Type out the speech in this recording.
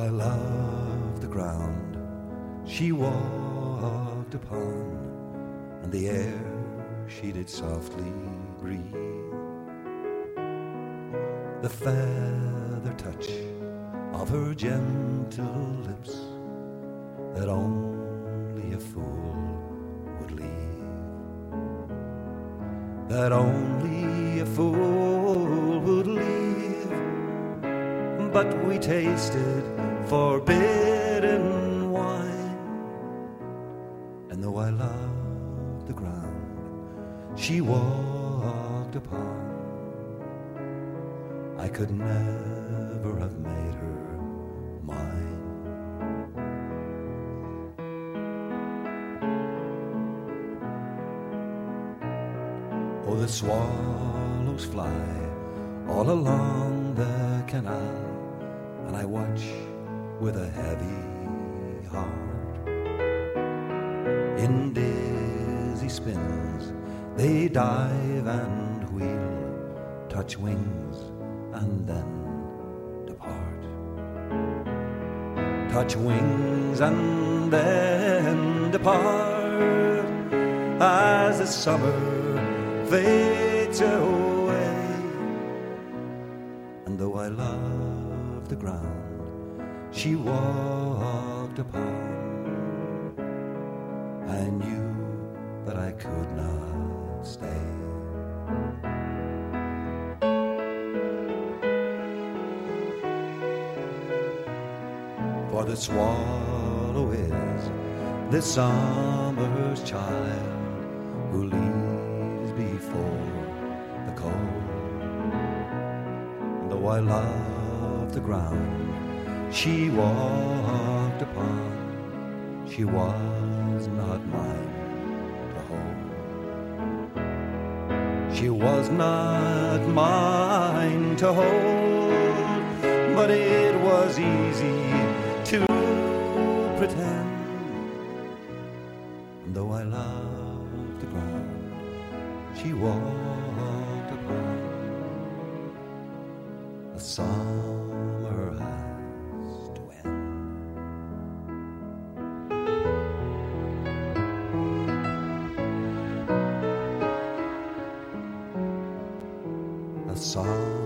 I loved the ground she walked upon, and the air she did softly breathe, the feather touch of her gentle lips that only a fool would leave, that only a fool would leave. But we tasted forbidden wine, and though I loved the ground she walked upon, I could never have made her mine. Oh, the swallows fly all along the canal, and I watch with a heavy heart. In dizzy spins they dive and wheel, touch wings and then depart. Touch wings and then depart as the summer fades away. And though I love the ground she walked upon, I knew that I could not stay. For the swallow is the summer's child, who leaves before the cold. And though I love the ground she walked upon, she was not mine to hold. She was not mine to hold, but it was easy to pretend. And though I loved the ground she walked upon, a summer has to end. A summer